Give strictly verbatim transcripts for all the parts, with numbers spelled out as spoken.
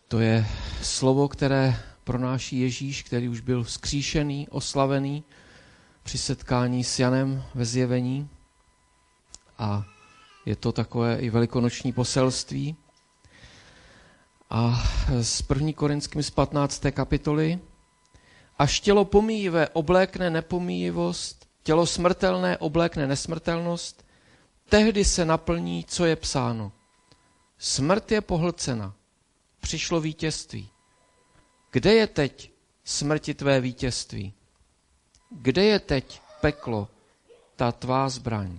To je slovo, které pronáší Ježíš, který už byl vzkříšený, oslavený při setkání s Janem ve zjevení. A je to takové i velikonoční poselství. A z první Korinským z patnácté kapitoly. Až tělo pomíjivé oblékne nepomíjivost, tělo smrtelné oblékne nesmrtelnost, tehdy se naplní, co je psáno. Smrt je pohlcena, přišlo vítězství. Kde je teď smrti tvé vítězství? Kde je teď peklo, ta tvá zbraň?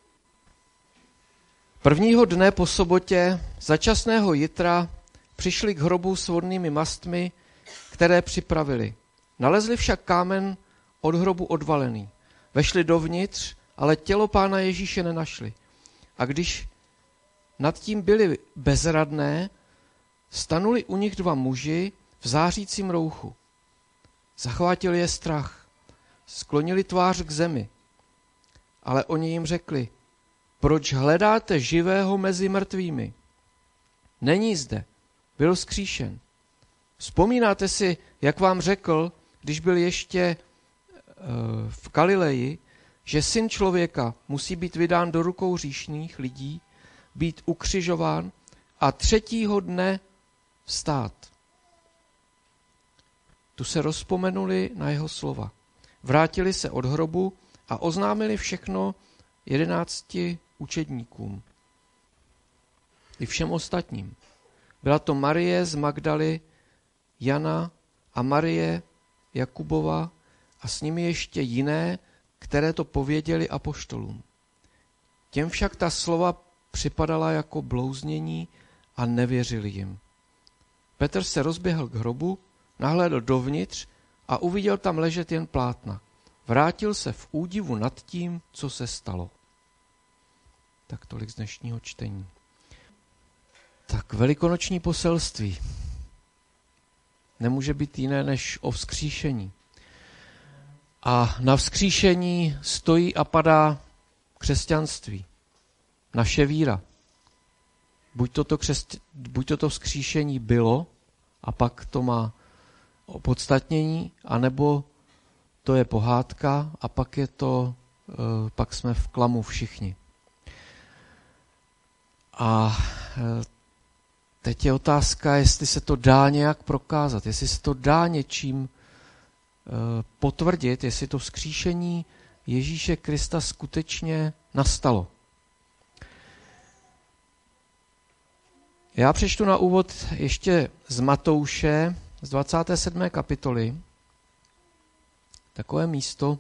Prvního dne po sobotě, začasného jitra, přišli k hrobu s vodnými mastmi, které připravili. Nalezli však kámen od hrobu odvalený. Vešli dovnitř, ale tělo Pána Ježíše nenašli. A když nad tím byli bezradné, stanuli u nich dva muži v zářícím rouchu. Zachvátil je strach, sklonili tvář k zemi. Ale oni jim řekli, proč hledáte živého mezi mrtvými? Není zde, byl vzkříšen. Vzpomínáte si, jak vám řekl, když byl ještě v Galileji, že syn člověka musí být vydán do rukou hříšných lidí, být ukřižován a třetího dne vstát. Tu se rozpomenuli na jeho slova. Vrátili se od hrobu a oznámili všechno jedenácti učedníkům i všem ostatním. Byla to Marie z Magdaly, Jana a Marie Jakubova a s nimi ještě jiné, které to pověděli apoštolům. Těm však ta slova připadala jako blouznění a nevěřili jim. Petr se rozběhl k hrobu, nahlédl dovnitř a uviděl tam ležet jen plátna. Vrátil se v údivu nad tím, co se stalo. Tak tolik z dnešního čtení. Tak velikonoční poselství nemůže být jiné než o vzkříšení. A na vzkříšení stojí a padá křesťanství, naše víra. Buď toto, křesť... Buď toto vzkříšení bylo a pak to má opodstatnění, anebo to je pohádka a pak je to, pak jsme v klamu všichni. A teď je otázka, jestli se to dá nějak prokázat, jestli se to dá něčím potvrdit, jestli to vzkříšení Ježíše Krista skutečně nastalo. Já přečtu na úvod ještě z Matouše, z dvacáté sedmé kapitoly, takové místo,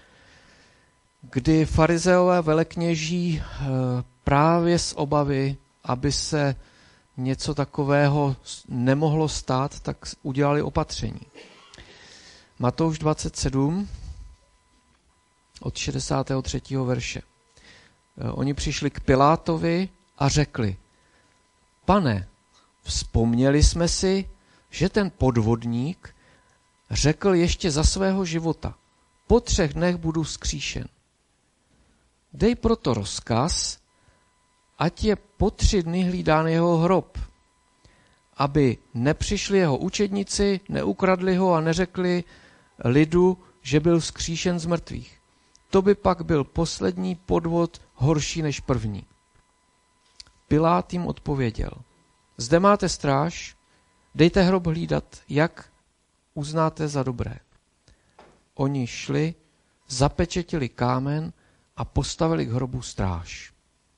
kdy farizeové velekněží právě z obavy, aby se něco takového nemohlo stát, tak udělali opatření. Matouš dvacet sedm od šedesátého třetího verše. Oni přišli k Pilátovi a řekli, Pane, vzpomněli jsme si, že ten podvodník řekl ještě za svého života, po třech dnech budu vzkříšen. Dej proto rozkaz, ať je po tři dny hlídán jeho hrob, aby nepřišli jeho učedníci, neukradli ho a neřekli lidu, že byl vzkříšen z mrtvých. To by pak byl poslední podvod horší než první. Pilát jim odpověděl, zde máte stráž, dejte hrob hlídat, jak uznáte za dobré. Oni šli, zapečetili kámen a postavili k hrobu stráž.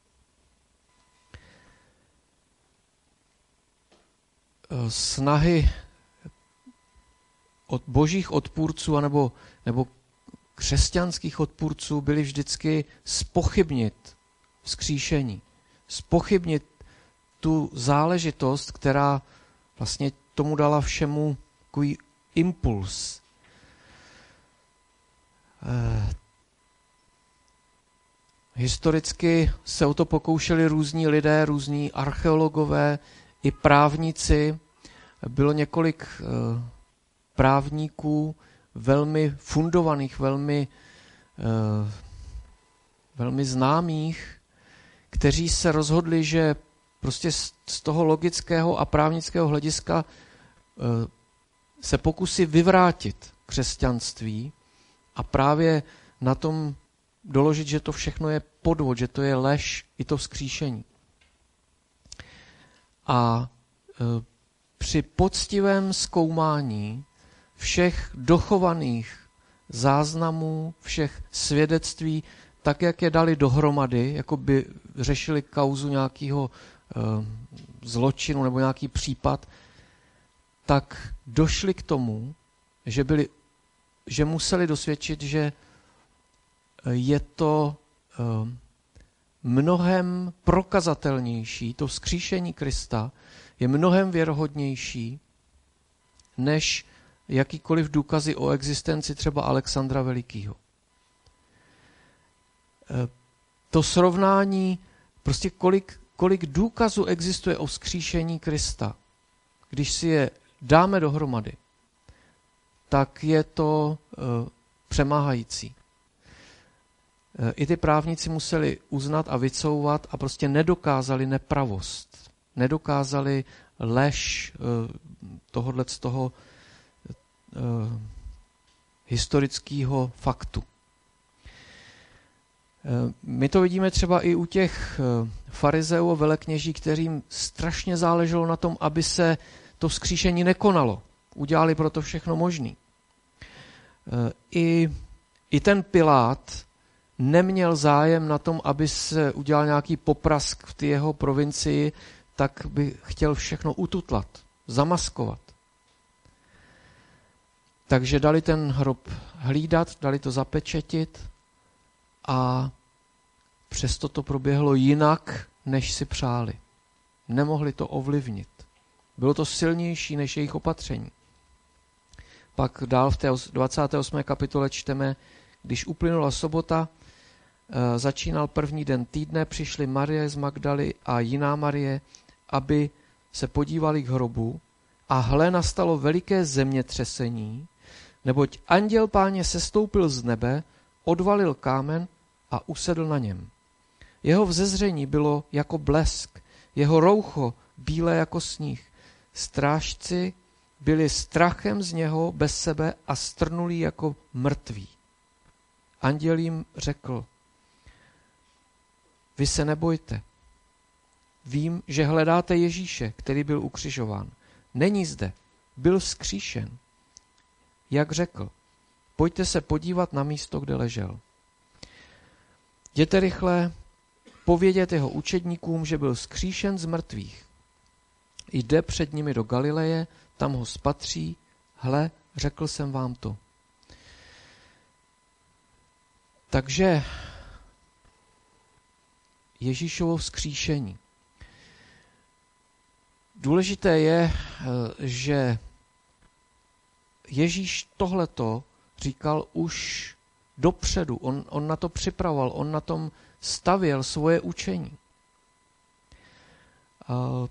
Snahy od božích odpůrců anebo, nebo křesťanských odpůrců byly vždycky zpochybnit vzkříšení. Zpochybnit tu záležitost, která vlastně tomu dala všemu takový impuls. Eh, historicky se o to pokoušeli různí lidé, různí archeologové i právníci. Bylo několik eh, právníků velmi fundovaných, velmi, eh, velmi známých, kteří se rozhodli, že prostě z toho logického a právnického hlediska se pokusí vyvrátit křesťanství a právě na tom doložit, že to všechno je podvod, že to je lež, i to vzkříšení. A e, při poctivém zkoumání všech dochovaných záznamů, všech svědectví, tak, jak je dali dohromady, jako by řešili kauzu nějakého e, zločinu nebo nějaký případ, tak došli k tomu, že, byli, že museli dosvědčit, že je to uh, mnohem prokazatelnější, to vzkříšení Krista je mnohem věrohodnější, než jakýkoliv důkazy o existenci třeba Alexandra Velikého. Uh, to srovnání, prostě kolik, kolik důkazů existuje o vzkříšení Krista, když si je dáme dohromady, tak je to uh, přemáhající. I ty právníci museli uznat a vycouvat a prostě nedokázali nepravost. Nedokázali lež tohodle z toho uh, historického faktu. Uh, my to vidíme třeba i u těch uh, farizeů a velekněží, kterým strašně záleželo na tom, aby se to vzkříšení nekonalo. Udělali proto všechno možný. Uh, i, I ten Pilát neměl zájem na tom, aby se udělal nějaký poprask v té jeho provincii, tak by chtěl všechno ututlat, zamaskovat. Takže dali ten hrob hlídat, dali to zapečetit a přesto to proběhlo jinak, než si přáli. Nemohli to ovlivnit. Bylo to silnější než jejich opatření. Pak dál v té dvacáté osmé kapitole čteme, když uplynula sobota, začínal první den týdne, přišly Marie z Magdaly a jiná Marie, aby se podívali k hrobu a hle, nastalo veliké zemětřesení, neboť anděl Páně sestoupil z nebe, odvalil kámen a usedl na něm. Jeho vzezření bylo jako blesk, jeho roucho bílé jako sníh. Strážci byli strachem z něho bez sebe a strnulí jako mrtví. Anděl jim řekl, vy se nebojte. Vím, že hledáte Ježíše, který byl ukřižován. Není zde, byl vzkříšen. Jak řekl, pojďte se podívat na místo, kde ležel. Jděte rychle povědět jeho učedníkům, že byl vzkříšen z mrtvých. Jde před nimi do Galileje, tam ho spatří, hle, řekl jsem vám to. Takže Ježíšovo vzkříšení. Důležité je, že Ježíš tohleto říkal už dopředu. On, on na to připravoval, on na tom stavěl svoje učení. A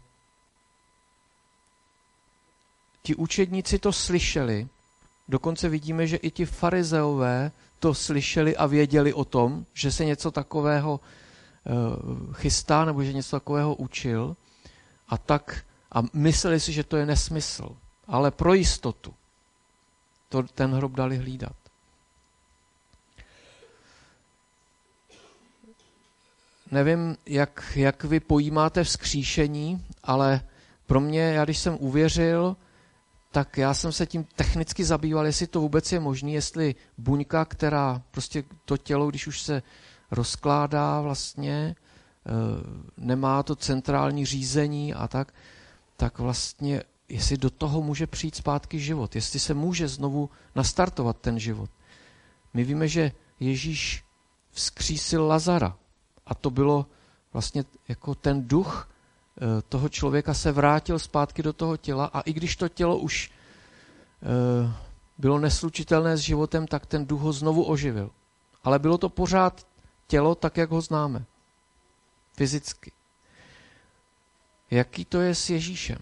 ti učedníci to slyšeli, dokonce vidíme, že i ti farizeové to slyšeli a věděli o tom, že se něco takového chystá nebo že něco takového učil a tak a mysleli si, že to je nesmysl. Ale pro jistotu to ten hrob dali hlídat. Nevím, jak, jak vy pojímáte vzkříšení, ale pro mě, já když jsem uvěřil, tak já jsem se tím technicky zabýval, jestli to vůbec je možné, jestli buňka, která prostě to tělo, když už se rozkládá vlastně, nemá to centrální řízení a tak, tak vlastně, jestli do toho může přijít zpátky život, jestli se může znovu nastartovat ten život. My víme, že Ježíš vzkřísil Lazara a to bylo vlastně jako ten duch toho člověka se vrátil zpátky do toho těla a i když to tělo už bylo neslučitelné s životem, tak ten duch ho znovu oživil. Ale bylo to pořád tělo tak, jak ho známe. Fyzicky. Jaký to je s Ježíšem?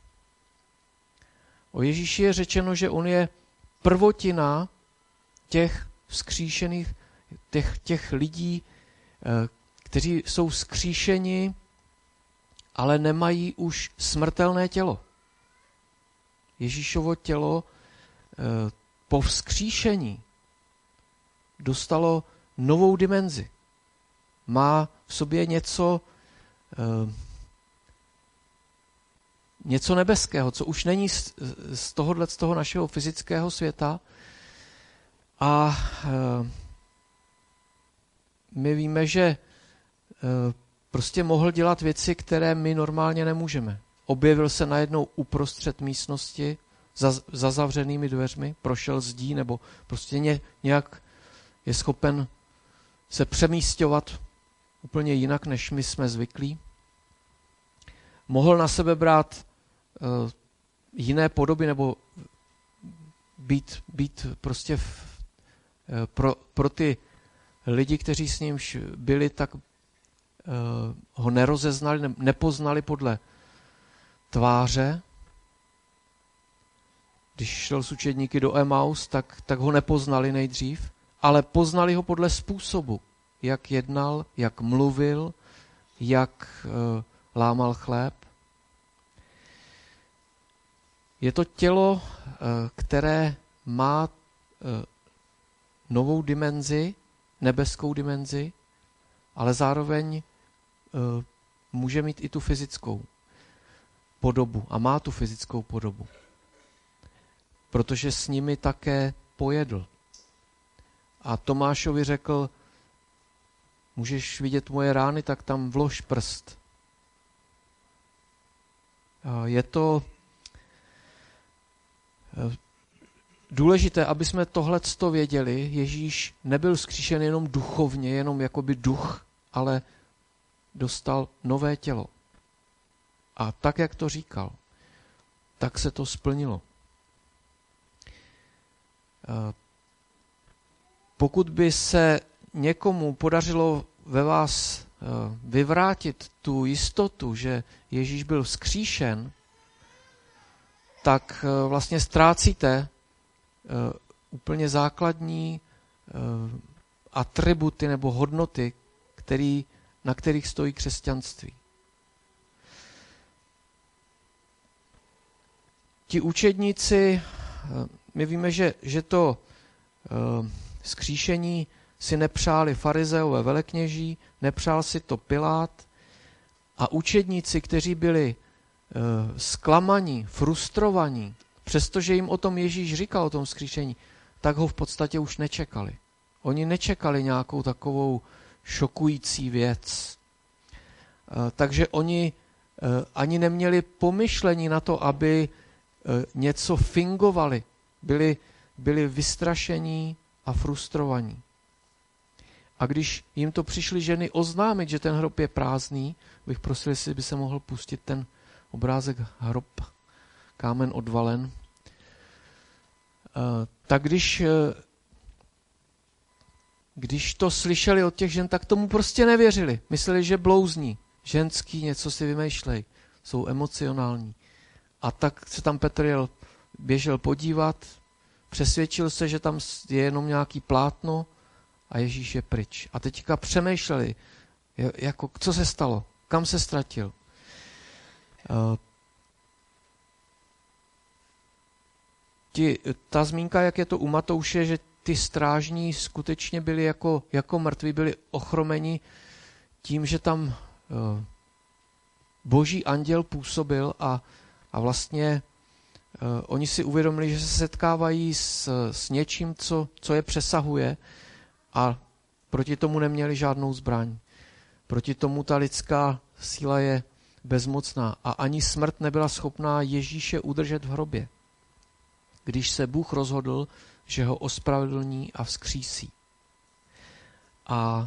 O Ježíši je řečeno, že on je prvotina těch vzkříšených, těch, těch lidí, kteří jsou vzkříšeni ale nemají už smrtelné tělo. Ježíšovo tělo po vzkříšení dostalo novou dimenzi. Má v sobě něco, něco nebeského, co už není z, z tohohle, z toho našeho fyzického světa. A my víme, že prostě mohl dělat věci, které my normálně nemůžeme. Objevil se najednou uprostřed místnosti za, za zavřenými dveřmi, prošel zdí, nebo prostě ně, nějak je schopen se přemísťovat úplně jinak, než my jsme zvyklí. Mohl na sebe brát uh, jiné podoby, nebo být, být prostě v, uh, pro, pro ty lidi, kteří s ním byli, tak uh, ho nerozeznali, ne, nepoznali podle tváře. Když šel s učedníky do Emaus, tak, tak ho nepoznali nejdřív, ale poznali ho podle způsobu, jak jednal, jak mluvil, jak uh, lámal chléb. Je to tělo, uh, které má uh, novou dimenzi, nebeskou dimenzi, ale zároveň uh, může mít i tu fyzickou podobu a má tu fyzickou podobu. Protože s nimi také pojedl. A Tomášovi řekl, můžeš vidět moje rány, tak tam vlož prst. Je to důležité, aby jsme tohleto věděli. Ježíš nebyl vzkříšen jenom duchovně, jenom jakoby duch, ale dostal nové tělo. A tak, jak to říkal, tak se to splnilo. Pokud by se někomu podařilo ve vás vyvrátit tu jistotu, že Ježíš byl vzkříšen, tak vlastně ztrácíte úplně základní atributy nebo hodnoty, který, na kterých stojí křesťanství. Ti učedníci, my víme, že, že to vzkříšení si nepřáli farizeové velekněží, nepřál si to Pilát a učedníci, kteří byli uh, zklamaní, frustrovaní, přestože jim o tom Ježíš říkal, o tom vzkříšení, tak ho v podstatě už nečekali. Oni nečekali nějakou takovou šokující věc. Uh, takže oni uh, ani neměli pomyšlení na to, aby uh, něco fingovali. Byli, byli vystrašení a frustrovaní. A když jim to přišly ženy oznámit, že ten hrob je prázdný, bych prosil, jestli by se mohl pustit ten obrázek hrob, kámen odvalen, tak když, když to slyšeli od těch žen, tak tomu prostě nevěřili. Mysleli, že blouzní, ženský, něco si vymýšlej, jsou emocionální. A tak se tam Petr jel, běžel podívat, přesvědčil se, že tam je jenom nějaký plátno a Ježíš je pryč. A teďka přemýšleli, jako, co se stalo, kam se ztratil. Uh, ti, ta zmínka, jak je to u Matouše, že ty strážní skutečně byli jako, jako mrtví, byli ochromeni tím, že tam uh, boží anděl působil a, a vlastně uh, oni si uvědomili, že se setkávají s, s něčím, co, co je přesahuje a proti tomu neměli žádnou zbraň. Proti tomu ta lidská síla je bezmocná a ani smrt nebyla schopná Ježíše udržet v hrobě, když se Bůh rozhodl, že ho ospravedlní a vzkřísí. A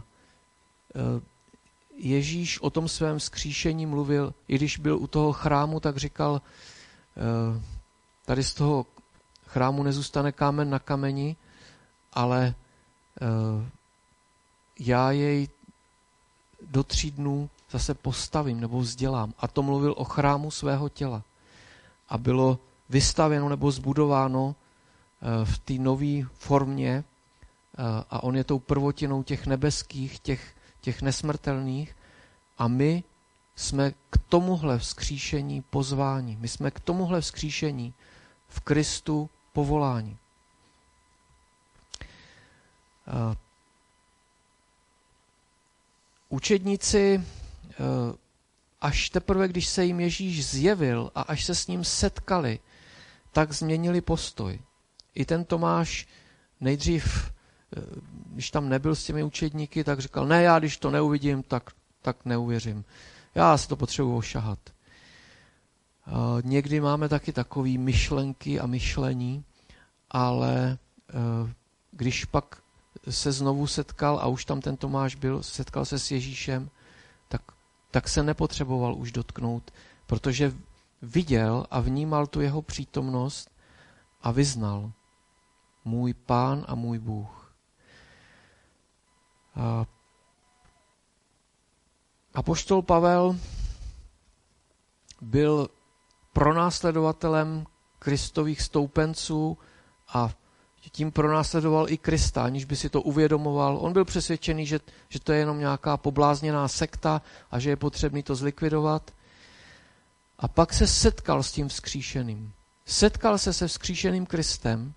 Ježíš o tom svém vzkříšení mluvil, i když byl u toho chrámu, tak říkal, tady z toho chrámu nezůstane kámen na kameni, ale já jej do tří dnů zase postavím nebo vzdělám. A to mluvil o chrámu svého těla. A bylo vystavěno nebo zbudováno v té nové formě a on je tou prvotinou těch nebeských, těch, těch nesmrtelných a my jsme k tomuhle vzkříšení pozváni. My jsme k tomuhle vzkříšení v Kristu povoláni. Uh, učedníci, uh, až teprve, když se jim Ježíš zjevil a až se s ním setkali, tak změnili postoj. I ten Tomáš nejdřív, když tam nebyl s těmi učedníky, tak říkal, ne, já když to neuvidím, tak, tak neuvěřím. Já si to potřebuji ošahat. Někdy máme taky takové myšlenky a myšlení, ale když pak se znovu setkal a už tam ten Tomáš byl, setkal se s Ježíšem, tak, tak se nepotřeboval už dotknout, protože viděl a vnímal tu jeho přítomnost a vyznal: můj Pán a můj Bůh. A apoštol Pavel byl pronásledovatelem Kristových stoupenců a tím pronásledoval i Krista, aniž by si to uvědomoval. On byl přesvědčený, že, že to je jenom nějaká poblázněná sekta a že je potřebný to zlikvidovat. A pak se setkal s tím vzkříšeným. Setkal se se vzkříšeným Kristem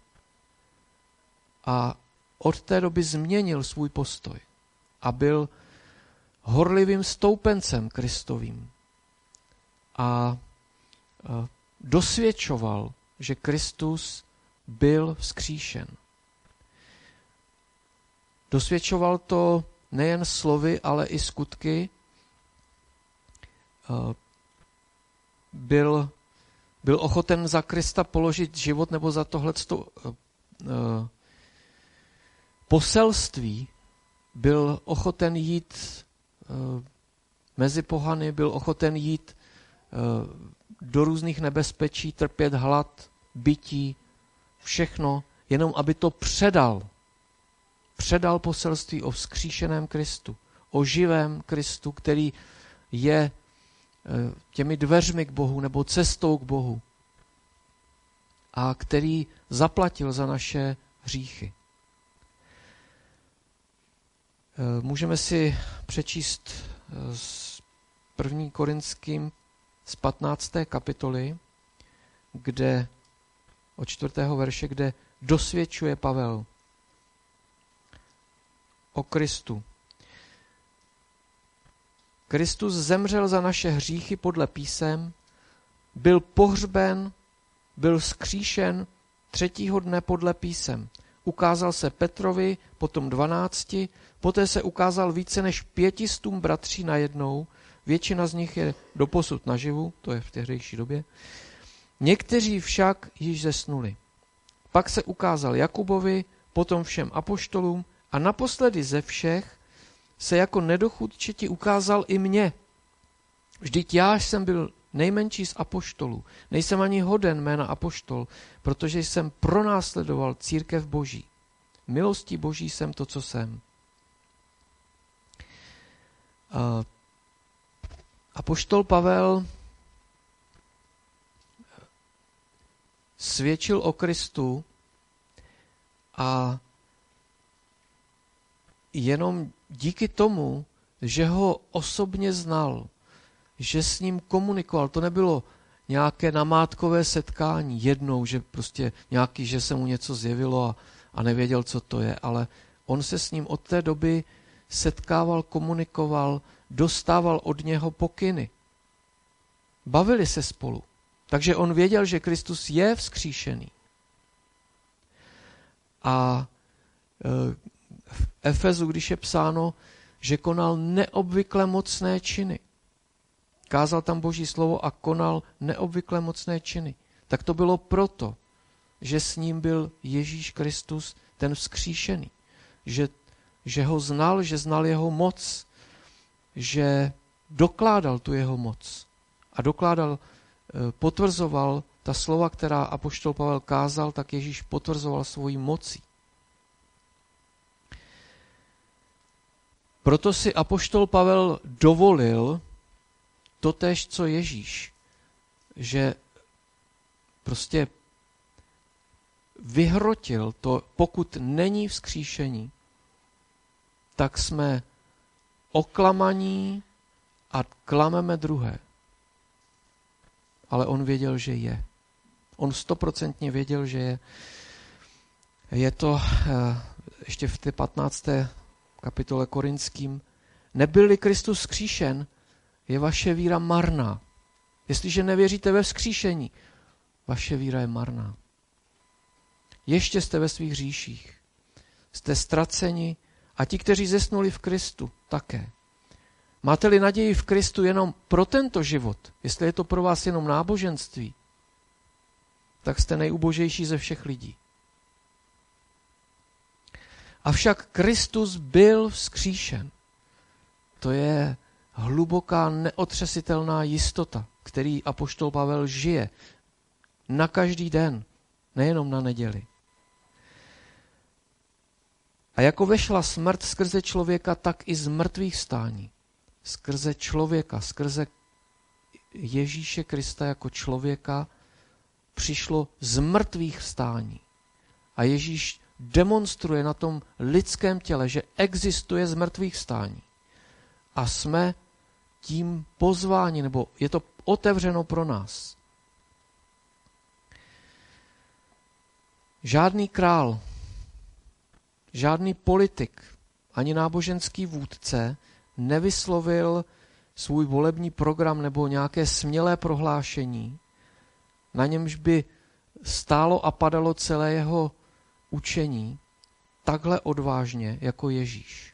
a od té doby změnil svůj postoj a byl horlivým stoupencem Kristovým. A dosvědčoval, že Kristus byl vzkříšen. Dosvědčoval to nejen slovy, ale i skutky. Byl, byl ochoten za Krista položit život nebo za tohleto poselství. Byl ochoten jít mezi pohany, byl ochoten jít do různých nebezpečí, trpět hlad, bytí, všechno, jenom aby to předal. Předal poselství o vzkříšeném Kristu, o živém Kristu, který je těmi dveřmi k Bohu nebo cestou k Bohu a který zaplatil za naše hříchy. Můžeme si přečíst z první Korinským z patnácté kapitoly, kde od čtvrtého verše, kde dosvědčuje Pavel o Kristu. Kristus zemřel za naše hříchy podle písem, byl pohřben, byl vzkříšen třetího dne podle písem. Ukázal se Petrovi, potom dvanácti, poté se ukázal více než pětistům bratří najednou, většina z nich je doposud naživu, to je v tehdejší době. Někteří však již zesnuli. Pak se ukázal Jakubovi, potom všem apoštolům a naposledy ze všech se jako nedochudčeti ukázal i mně. Vždyť já jsem byl nejmenší z apoštolů. Nejsem ani hoden jména apoštol, protože jsem pronásledoval církev Boží. Milostí Boží jsem to, co jsem. A apoštol Pavel svědčil o Kristu a jenom díky tomu, že ho osobně znal, že s ním komunikoval, to nebylo nějaké namátkové setkání jednou, že prostě nějaký, že se mu něco zjevilo a, a nevěděl, co to je, ale on se s ním od té doby setkával, komunikoval, dostával od něho pokyny. Bavili se spolu. Takže on věděl, že Kristus je vzkříšený. A v Efezu, když je psáno, že konal neobvykle mocné činy. Kázal tam Boží slovo a konal neobvykle mocné činy. Tak to bylo proto, že s ním byl Ježíš Kristus, ten vzkříšený. Že, že ho znal, že znal jeho moc, že dokládal tu jeho moc. A dokládal, potvrzoval ta slova, která apoštol Pavel kázal, tak Ježíš potvrzoval svojí mocí. Proto si apoštol Pavel dovolil totéž, co Ježíš, že prostě vyhrotil to, pokud není vzkříšení, tak jsme oklamaní a klameme druhé. Ale on věděl, že je. On stoprocentně věděl, že je. Je to ještě v té patnácté kapitole Korinským. Nebyl-li Kristus vzkříšen, je vaše víra marná. Jestliže nevěříte ve vzkříšení, vaše víra je marná. Ještě jste ve svých hříších. Jste ztraceni a ti, kteří zesnuli v Kristu, také. Máte-li naději v Kristu jenom pro tento život, jestli je to pro vás jenom náboženství, tak jste nejubožejší ze všech lidí. Avšak Kristus byl vzkříšen. To je hluboká, neotřesitelná jistota, který apoštol Pavel žije na každý den, nejenom na neděli. A jako vešla smrt skrze člověka, tak i z mrtvých vstání. Skrze člověka, skrze Ježíše Krista jako člověka přišlo z mrtvých vstání. A Ježíš demonstruje na tom lidském těle, že existuje z mrtvých vstání. A jsme tím pozváni, nebo je to otevřeno pro nás. Žádný král, žádný politik, ani náboženský vůdce nevyslovil svůj volební program nebo nějaké smělé prohlášení, na němž by stálo a padalo celé jeho učení takhle odvážně jako Ježíš.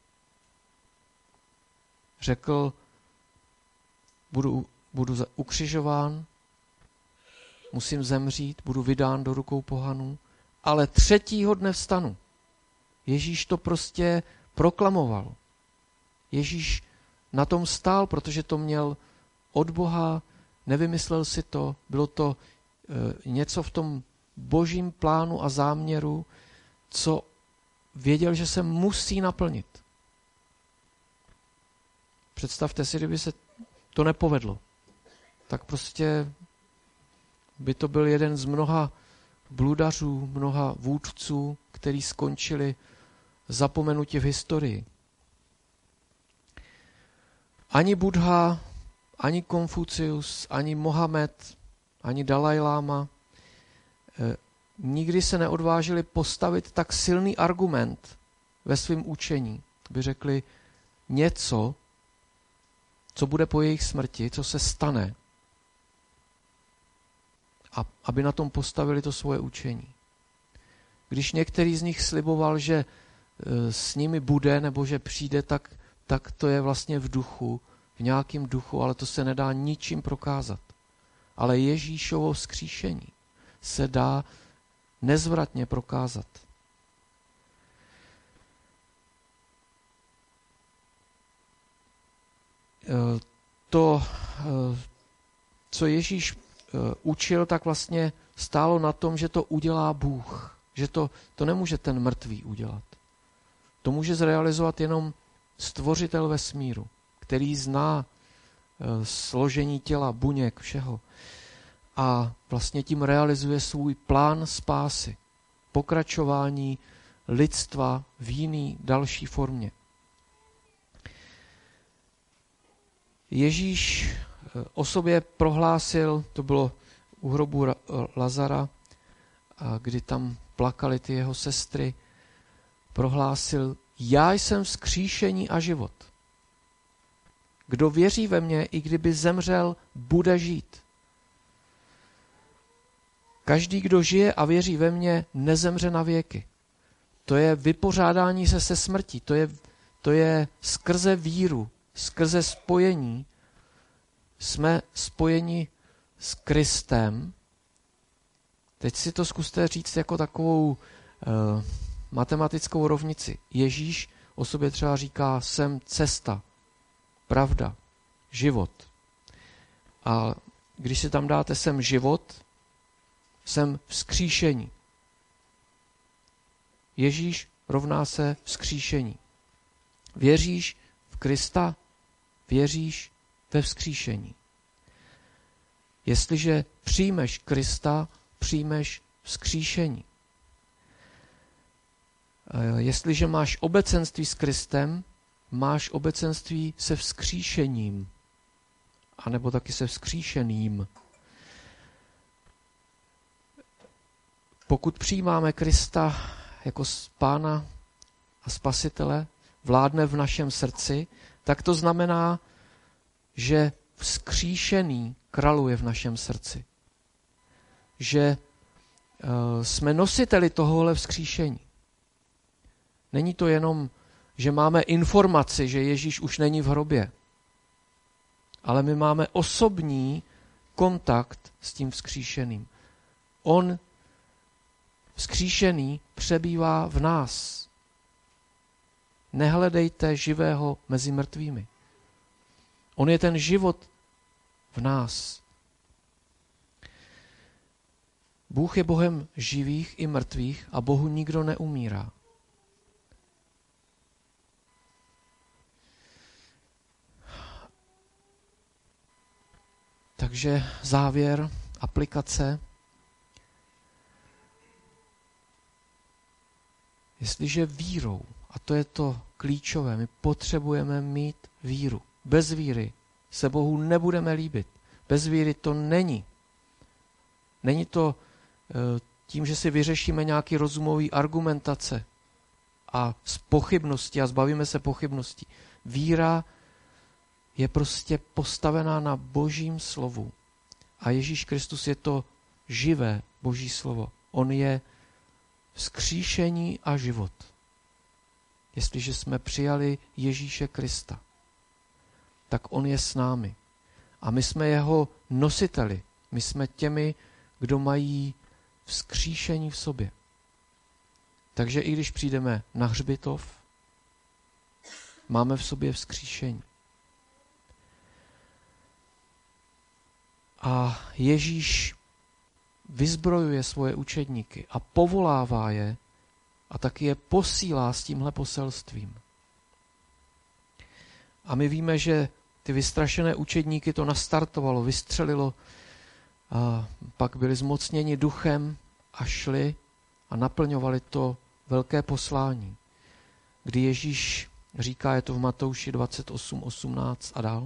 Řekl, budu, budu ukřižován, musím zemřít, budu vydán do rukou pohanů, ale třetího dne vstanu. Ježíš to prostě proklamoval. Ježíš na tom stál, protože to měl od Boha, nevymyslel si to, bylo to e, něco v tom božím plánu a záměru, co věděl, že se musí naplnit. Představte si, kdyby se to nepovedlo, tak prostě by to byl jeden z mnoha bludařů, mnoha vůdců, který skončili zapomenuti v historii. Ani Buddha, ani Konfucius, ani Mohamed, ani Dalaj Lama eh, nikdy se neodvážili postavit tak silný argument ve svém učení, by řekli něco, co bude po jejich smrti, co se stane, a aby na tom postavili to svoje učení. Když některý z nich sliboval, že s nimi bude nebo že přijde, tak, tak to je vlastně v duchu, v nějakém duchu, ale to se nedá ničím prokázat. Ale Ježíšovo vzkříšení se dá nezvratně prokázat. To, co Ježíš učil, tak vlastně stálo na tom, že to udělá Bůh. Že to, to nemůže ten mrtvý udělat. To může zrealizovat jenom stvořitel vesmíru, který zná složení těla, buněk, všeho. A vlastně tím realizuje svůj plán spásy, pokračování lidstva v jiný další formě. Ježíš o sobě prohlásil, to bylo u hrobu Lazara, kdy tam plakali ty jeho sestry, prohlásil, já jsem vzkříšení a život. Kdo věří ve mě, i kdyby zemřel, bude žít. Každý, kdo žije a věří ve mě, nezemře na věky. To je vypořádání se se smrtí, to je, to je skrze víru, skrze spojení. Jsme spojeni s Kristem. Teď si to zkuste říct jako takovou uh, matematickou rovnici. Ježíš o sobě třeba říká, jsem cesta, pravda, život. A když si tam dáte jsem život, jsem vzkříšení. Ježíš rovná se vzkříšení. Věříš v Krista, věříš ve vzkříšení. Jestliže přijmeš Krista, přijmeš vzkříšení. Jestliže máš obecenství s Kristem, máš obecenství se vzkříšením, anebo taky se vzkříšeným. Pokud přijímáme Krista jako Pána a Spasitele, vládne v našem srdci, tak to znamená, že vzkříšený králuje v našem srdci. Že uh, jsme nositeli tohohle vzkříšení. Není to jenom, že máme informaci, že Ježíš už není v hrobě, ale my máme osobní kontakt s tím vzkříšeným. On, vzkříšený, přebývá v nás. Nehledejte živého mezi mrtvými. On je ten život v nás. Bůh je Bohem živých i mrtvých a Bohu nikdo neumírá. Takže závěr, aplikace. Jestliže vírou, a to je to klíčové, my potřebujeme mít víru. Bez víry se Bohu nebudeme líbit. Bez víry to není. Není to e, tím, že si vyřešíme nějaký rozumový argumentace a z pochybnosti a zbavíme se pochybností. Víra je prostě postavená na Božím slovu. A Ježíš Kristus je to živé Boží slovo. On je vzkříšení a život. Jestliže jsme přijali Ježíše Krista, tak on je s námi. A my jsme jeho nositeli. My jsme těmi, kdo mají vzkříšení v sobě. Takže i když přijdeme na hřbitov, máme v sobě vzkříšení. A Ježíš vyzbrojuje svoje učedníky a povolává je a taky je posílá s tímhle poselstvím. A my víme, že ty vystrašené učedníky to nastartovalo, vystřelilo, a pak byli zmocněni duchem a šli a naplňovali to velké poslání. Kdy Ježíš říká, je to v Matouši dvacet osm osmnáct a dál,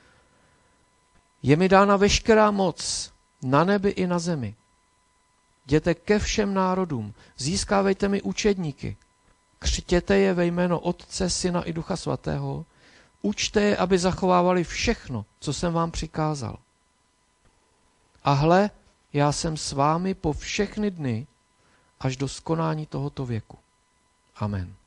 je mi dána veškerá moc na nebi i na zemi. Jděte ke všem národům, získávejte mi učedníky, křtěte je ve jméno Otce, Syna i Ducha Svatého, učte je, aby zachovávali všechno, co jsem vám přikázal. A hle, já jsem s vámi po všechny dny až do skonání tohoto věku. Amen.